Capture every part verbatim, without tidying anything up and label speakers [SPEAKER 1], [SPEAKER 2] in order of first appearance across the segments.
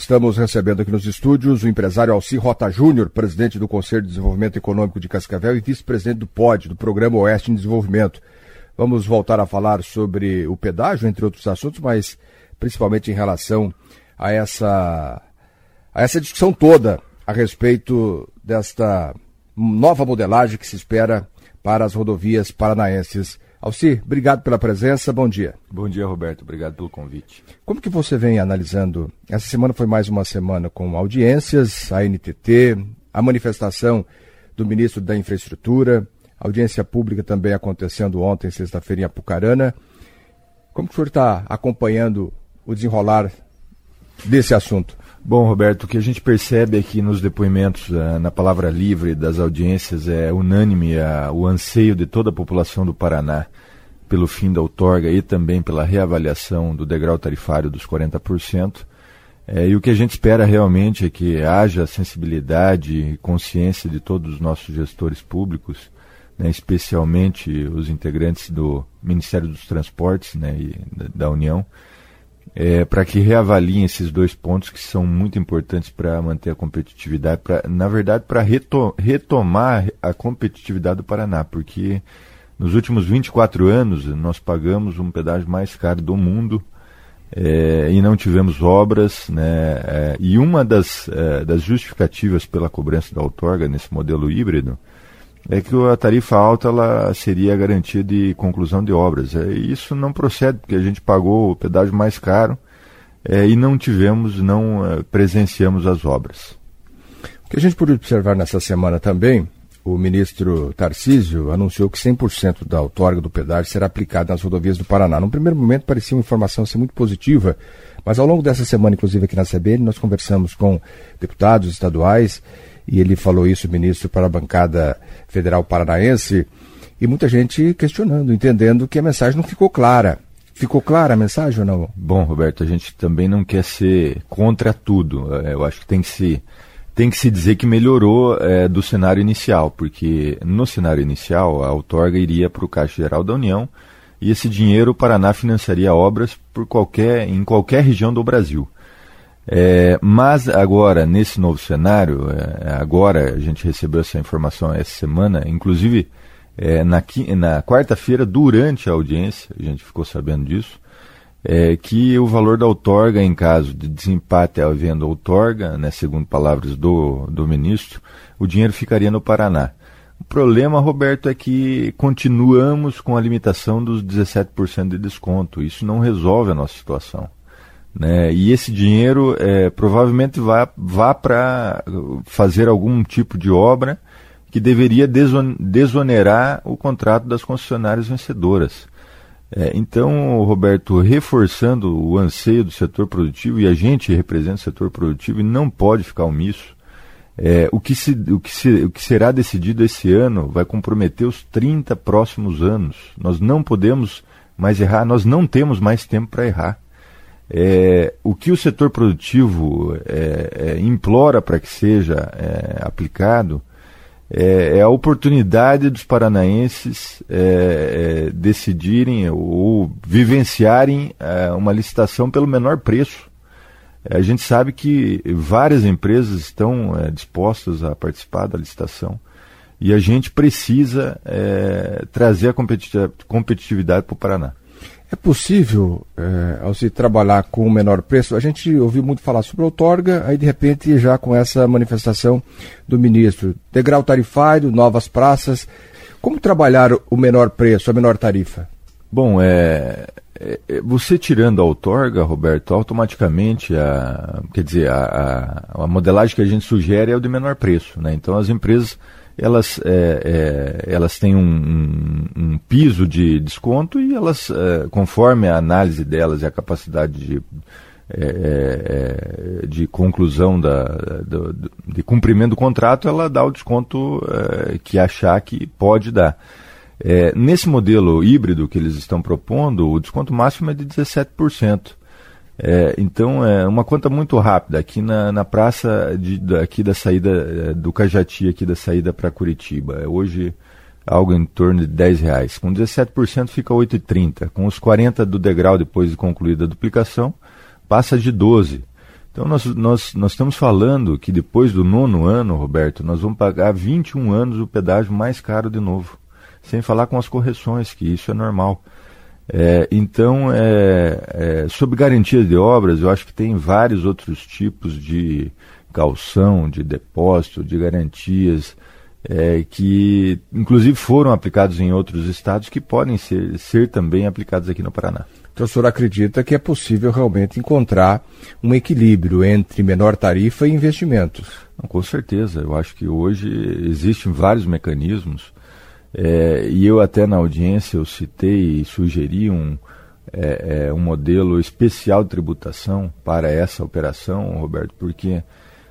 [SPEAKER 1] Estamos recebendo aqui nos estúdios o empresário Alci Rota Júnior, presidente do Conselho de Desenvolvimento Econômico de Cascavel e vice-presidente do P O D, do Programa Oeste em Desenvolvimento. Vamos voltar a falar sobre o pedágio, entre outros assuntos, mas principalmente em relação a essa, a essa discussão toda a respeito desta nova modelagem que se espera para as rodovias paranaenses. Alci, obrigado pela presença, bom dia.
[SPEAKER 2] Bom dia, Roberto, obrigado pelo convite.
[SPEAKER 1] Como que você vem analisando? Essa semana foi mais uma semana com audiências, a N T T, a manifestação do ministro da Infraestrutura, audiência pública também acontecendo ontem, sexta-feira, em Apucarana. Como que o senhor está acompanhando o desenrolar desse assunto?
[SPEAKER 2] Bom, Roberto, o que a gente percebe aqui nos depoimentos, na palavra livre das audiências, é unânime a, o anseio de toda a população do Paraná pelo fim da outorga e também pela reavaliação do degrau tarifário dos quarenta por cento. É, e o que a gente espera realmente é que haja sensibilidade e consciência de todos os nossos gestores públicos, né, especialmente os integrantes do Ministério dos Transportes, né, e da, da União, É, para que reavaliem esses dois pontos que são muito importantes para manter a competitividade, pra, na verdade para reto, retomar a competitividade do Paraná, porque nos últimos vinte e quatro anos nós pagamos um pedágio mais caro do mundo é, e não tivemos obras, né, é, e uma das, é, das justificativas pela cobrança da outorga nesse modelo híbrido é que a tarifa alta ela seria a garantia de conclusão de obras. É, isso não procede, porque a gente pagou o pedágio mais caro é, e não tivemos, não é, presenciamos as obras.
[SPEAKER 1] O que a gente pôde observar nessa semana também, o ministro Tarcísio anunciou que cem por cento da outorga do pedágio será aplicada nas rodovias do Paraná. Num primeiro momento parecia uma informação assim, muito positiva, mas ao longo dessa semana, inclusive aqui na C B N, nós conversamos com deputados estaduais, e ele falou isso, o ministro, para a bancada federal paranaense, e muita gente questionando, entendendo que a mensagem não ficou clara. Ficou clara a mensagem ou não?
[SPEAKER 2] Bom, Roberto, a gente também não quer ser contra tudo. Eu acho que tem que se, tem que se dizer que melhorou é, do cenário inicial, porque no cenário inicial a outorga iria para o Caixa Geral da União e esse dinheiro o Paraná financiaria obras por qualquer, em qualquer região do Brasil. É, mas agora, nesse novo cenário, é, agora a gente recebeu essa informação essa semana, inclusive é, na, na quarta-feira, durante a audiência, a gente ficou sabendo disso, é, que o valor da outorga, em caso de desempate havendo outorga, né, segundo palavras do, do ministro, o dinheiro ficaria no Paraná. O problema, Roberto, é que continuamos com a limitação dos dezessete por cento de desconto. Isso não resolve a nossa situação. Né? E esse dinheiro é, provavelmente vá, vá para fazer algum tipo de obra que deveria deson- desonerar o contrato das concessionárias vencedoras. É, então, Roberto, reforçando o anseio do setor produtivo, e a gente representa o setor produtivo e não pode ficar omisso, é, o, que se, o, que se, o que será decidido esse ano vai comprometer os trinta próximos anos. Nós não podemos mais errar, nós não temos mais tempo para errar. É, o que o setor produtivo é, é, implora para que seja é, aplicado é, é a oportunidade dos paranaenses é, é, decidirem ou vivenciarem é, uma licitação pelo menor preço. É, a gente sabe que várias empresas estão é, dispostas a participar da licitação e a gente precisa é, trazer a competitividade para o Paraná.
[SPEAKER 1] É possível, é, ao se trabalhar com o menor preço, a gente ouviu muito falar sobre a outorga, aí de repente já com essa manifestação do ministro, degrau tarifário, novas praças, como trabalhar o menor preço, a menor tarifa?
[SPEAKER 2] Bom, é, é, você tirando a outorga, Roberto, automaticamente, a, quer dizer, a, a, a modelagem que a gente sugere é o de menor preço, né? Então as empresas elas, é, é, elas têm um, um, um piso de desconto e elas, é, conforme a análise delas e a capacidade de, é, é, de conclusão, da, do, de cumprimento do contrato, ela dá o desconto é, que achar que pode dar. É, nesse modelo híbrido que eles estão propondo, o desconto máximo é de dezessete por cento. É, então, é uma conta muito rápida, aqui na, na praça de, aqui da saída do Cajati, aqui da saída para Curitiba. Hoje, algo em torno de dez reais. Com dezessete por cento fica oito reais e trinta centavos. Com os quarenta por cento do degrau depois de concluída a duplicação, passa de doze reais. Então nós, nós, nós estamos falando que depois do nono ano, Roberto, nós vamos pagar vinte e um anos o pedágio mais caro de novo, sem falar com as correções, que isso é normal. É, então, é, é, sob garantia de obras, eu acho que tem vários outros tipos de caução, de depósito, de garantias, é, que inclusive foram aplicados em outros estados que podem ser, ser também aplicados aqui no Paraná.
[SPEAKER 1] Então o senhor acredita que é possível realmente encontrar um equilíbrio entre menor tarifa e investimentos?
[SPEAKER 2] Não, com certeza, eu acho que hoje existem vários mecanismos. É, e eu até na audiência eu citei e sugeri um, é, é, um modelo especial de tributação para essa operação, Roberto, porque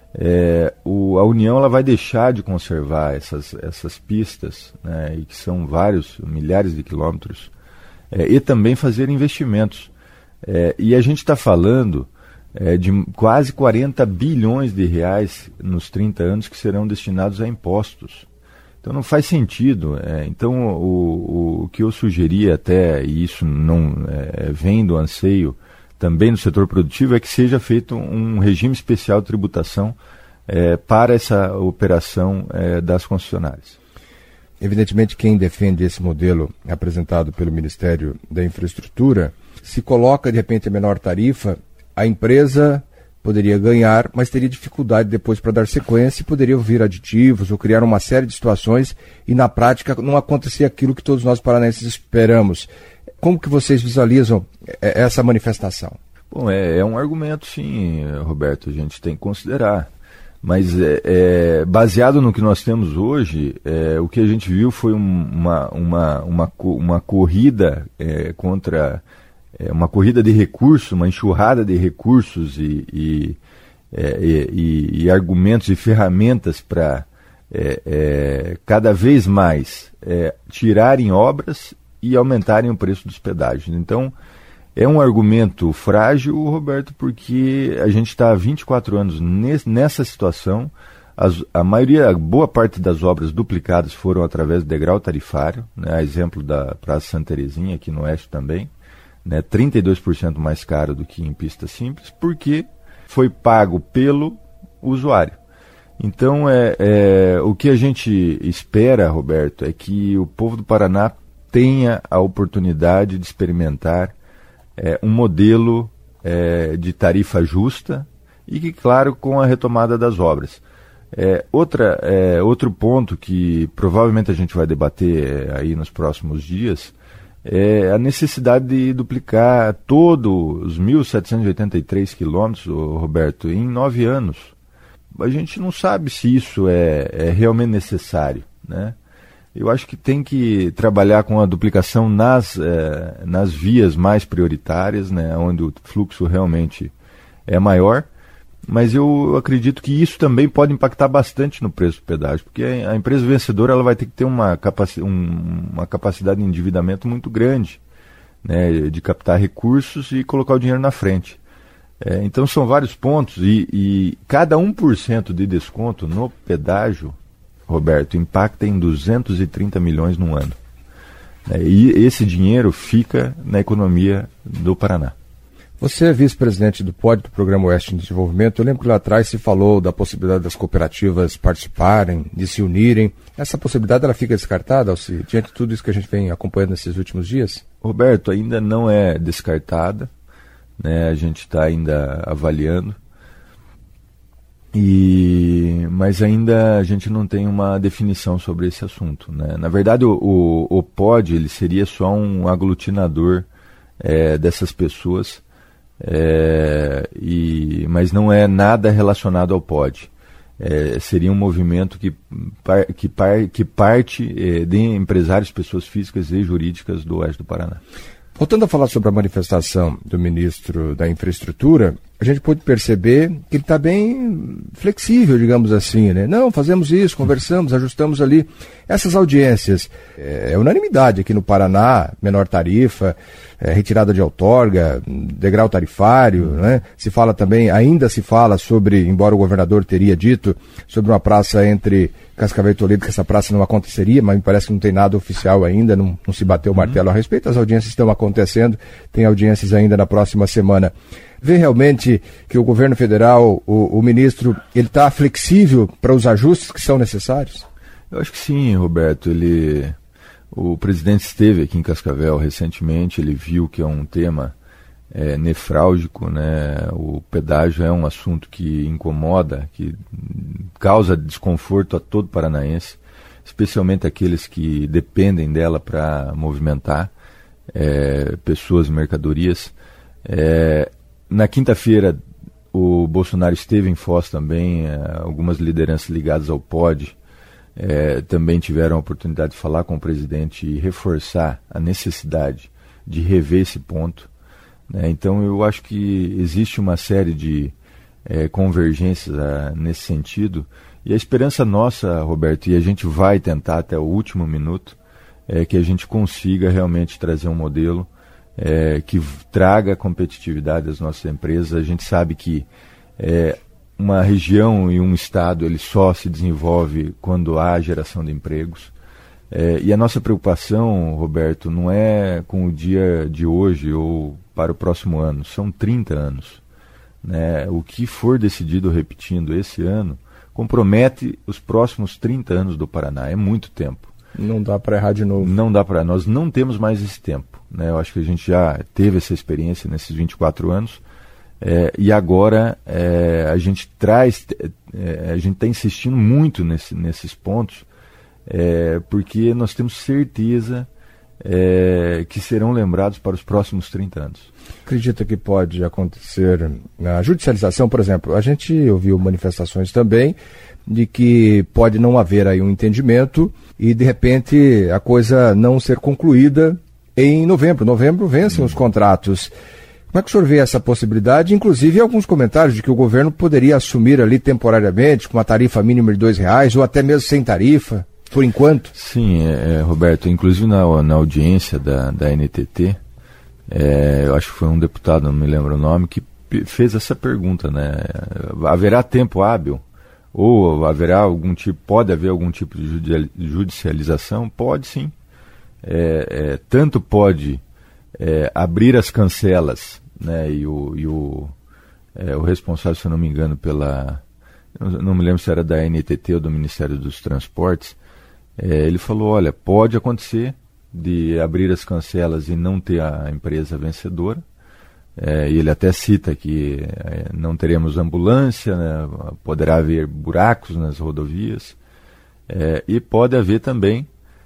[SPEAKER 2] é, o, a União ela vai deixar de conservar essas, essas pistas, né, e que são vários, milhares de quilômetros, é, e também fazer investimentos. É, e a gente está falando é, de quase quarenta bilhões de reais nos trinta anos que serão destinados a impostos. Então não faz sentido. É, então o, o, o que eu sugeri até, e isso não é, vem do anseio também no setor produtivo, é que seja feito um regime especial de tributação é, para essa operação é, das concessionárias.
[SPEAKER 1] Evidentemente, quem defende esse modelo apresentado pelo Ministério da Infraestrutura, se coloca de repente a menor tarifa, a empresa poderia ganhar, mas teria dificuldade depois para dar sequência e poderia vir aditivos ou criar uma série de situações e na prática não acontecia aquilo que todos nós paranaenses esperamos. Como que vocês visualizam essa manifestação?
[SPEAKER 2] Bom, é, é um argumento sim, Roberto, a gente tem que considerar. Mas é, é, baseado no que nós temos hoje, é, o que a gente viu foi um, uma, uma, uma, uma corrida é, contra... É uma corrida de recursos, uma enxurrada de recursos e, e, é, e, e argumentos e ferramentas para é, é, cada vez mais é, tirarem obras e aumentarem o preço dos pedágios. Então, é um argumento frágil, Roberto, porque a gente está há vinte e quatro anos nessa situação. As, a maioria, a boa parte das obras duplicadas foram através do degrau tarifário, né, a exemplo da Praça Santa Terezinha, aqui no Oeste também. Né, trinta e dois por cento mais caro do que em pista simples, porque foi pago pelo usuário. Então, é, é, o que a gente espera, Roberto, é que o povo do Paraná tenha a oportunidade de experimentar é, um modelo é, de tarifa justa e que, claro, com a retomada das obras. É, outra, é, outro ponto que provavelmente a gente vai debater é, aí nos próximos dias é a necessidade de duplicar todos os mil setecentos e oitenta e três quilômetros, Roberto, em nove anos. A gente não sabe se isso é, é realmente necessário, né? Eu acho que tem que trabalhar com a duplicação nas, é, nas vias mais prioritárias, né, onde o fluxo realmente é maior, mas eu acredito que isso também pode impactar bastante no preço do pedágio, porque a empresa vencedora ela vai ter que ter uma, capaci- um, uma capacidade de endividamento muito grande, né, de captar recursos e colocar o dinheiro na frente. É, então são vários pontos e, e cada um por cento de desconto no pedágio, Roberto, impacta em duzentos e trinta milhões no ano. É, e esse dinheiro fica na economia do Paraná.
[SPEAKER 1] Você é vice-presidente do P O D, do Programa Oeste de Desenvolvimento. Eu lembro que lá atrás se falou da possibilidade das cooperativas participarem, de se unirem. Essa possibilidade ela fica descartada, Alci, diante de tudo isso que a gente vem acompanhando nesses últimos dias?
[SPEAKER 2] Roberto, ainda não é descartada, né? A gente está ainda avaliando, e... mas ainda a gente não tem uma definição sobre esse assunto, né? Na verdade, o, o, o P O D ele seria só um aglutinador é, dessas pessoas, É, e, mas não é nada relacionado ao P O D. É, seria um movimento que, par, que, par, que parte é, de empresários, pessoas físicas e jurídicas do Oeste do Paraná.
[SPEAKER 1] Voltando a falar sobre a manifestação do ministro da Infraestrutura, a gente pôde perceber que ele está bem flexível, digamos assim, né? Não, fazemos isso, conversamos, ajustamos ali. Essas audiências, é, é unanimidade aqui no Paraná, menor tarifa, é, retirada de outorga, degrau tarifário, né? Se fala também, ainda se fala sobre, embora o governador teria dito, sobre uma praça entre Cascavel e Toledo, que essa praça não aconteceria, mas me parece que não tem nada oficial ainda, não, não se bateu o martelo a respeito, as audiências estão acontecendo, tem audiências ainda na próxima semana. vê realmente que o governo federal, o, o ministro, ele está flexível para os ajustes que são necessários?
[SPEAKER 2] Eu acho que sim, Roberto. Ele, o presidente esteve aqui em Cascavel recentemente, ele viu que é um tema é, nefrálgico, né? O pedágio é um assunto que incomoda, que causa desconforto a todo paranaense, especialmente aqueles que dependem dela para movimentar é, pessoas e mercadorias. É, na quinta-feira, o Bolsonaro esteve em Foz também, é, algumas lideranças ligadas ao P O D é, também tiveram a oportunidade de falar com o presidente e reforçar a necessidade de rever esse ponto. Né? Então, eu acho que existe uma série de é, convergências a, nesse sentido. E a esperança nossa, Roberto, e a gente vai tentar até o último minuto, é que a gente consiga realmente trazer um modelo é, que traga competitividade às nossas empresas. A gente sabe que é, uma região e um estado ele só se desenvolve quando há geração de empregos. É, e a nossa preocupação, Roberto, não é com o dia de hoje ou para o próximo ano, são trinta anos. Né? O que for decidido, repetindo, esse ano, compromete os próximos trinta anos do Paraná. É muito tempo.
[SPEAKER 1] Não dá para errar de novo.
[SPEAKER 2] Não dá para. Nós não temos mais esse tempo. Né? Eu acho que a gente já teve essa experiência nesses vinte e quatro anos. É, e agora é, a gente traz, é, a gente está insistindo muito nesse, nesses pontos, é, porque nós temos certeza é, que serão lembrados para os próximos trinta anos.
[SPEAKER 1] Acredita que pode acontecer a judicialização, por exemplo? A gente ouviu manifestações também de que pode não haver aí um entendimento e, de repente, a coisa não ser concluída em novembro. Novembro vencem hum. os contratos. Como é que o senhor vê essa possibilidade? Inclusive, alguns comentários de que o governo poderia assumir ali temporariamente com uma tarifa mínima de dois reais ou até mesmo sem tarifa, por enquanto.
[SPEAKER 2] Sim, é, Roberto, inclusive na, na audiência da, da N T T, é, eu acho que foi um deputado, não me lembro o nome, que fez essa pergunta, né? Haverá tempo hábil? Ou haverá algum tipo, pode haver algum tipo de judicialização? Pode sim. É, é, tanto pode é, abrir as cancelas, né? E o, e o, é, o responsável, se eu não me engano, pela. Não me lembro se era da N T T ou do Ministério dos Transportes. É, ele falou: olha, pode acontecer de abrir as cancelas e não ter a empresa vencedora. É, e ele até cita que é, não teremos ambulância, né, poderá haver buracos nas rodovias, é, e pode haver também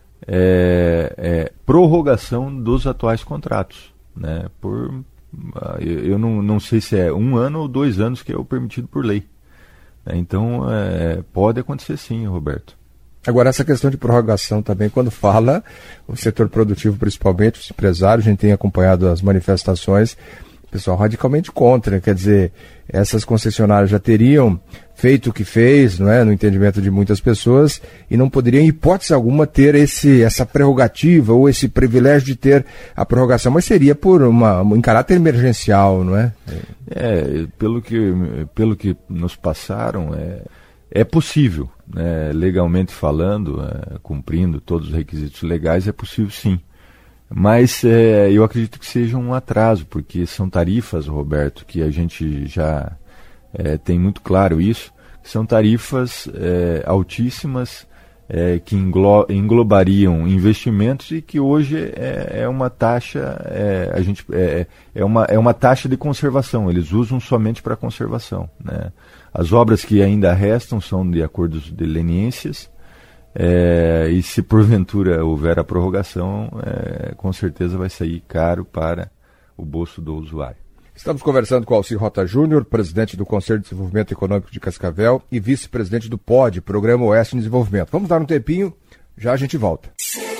[SPEAKER 2] é, é, prorrogação dos atuais contratos. Né, por, eu não, não sei se é um ano ou dois anos que é o permitido por lei. É, então, é, pode acontecer sim, Roberto.
[SPEAKER 1] Agora, essa questão de prorrogação também, quando fala o setor produtivo, principalmente os empresários, a gente tem acompanhado as manifestações, pessoal radicalmente contra, quer dizer, essas concessionárias já teriam feito o que fez, não é, no entendimento de muitas pessoas, e não poderiam, em hipótese alguma, ter esse, essa prerrogativa ou esse privilégio de ter a prorrogação, mas seria por uma, em caráter emergencial, não é?
[SPEAKER 2] É, pelo que, pelo que nos passaram, é, é possível, né, legalmente falando, é, cumprindo todos os requisitos legais, é possível sim. Mas é, eu acredito que seja um atraso, porque são tarifas, Roberto, que a gente já é, tem muito claro isso, são tarifas é, altíssimas, é, que englo, englobariam investimentos e que hoje é, é uma taxa, é, a gente, é, é, uma, é uma taxa de conservação, eles usam somente para conservação. Né? As obras que ainda restam são de acordos de leniências, É, e se porventura houver a prorrogação, é, com certeza vai sair caro para o bolso do usuário.
[SPEAKER 1] Estamos conversando com Alcir Rota Júnior, presidente do Conselho de Desenvolvimento Econômico de Cascavel e vice-presidente do P O D, Programa Oeste em Desenvolvimento. Vamos dar um tempinho, já a gente volta.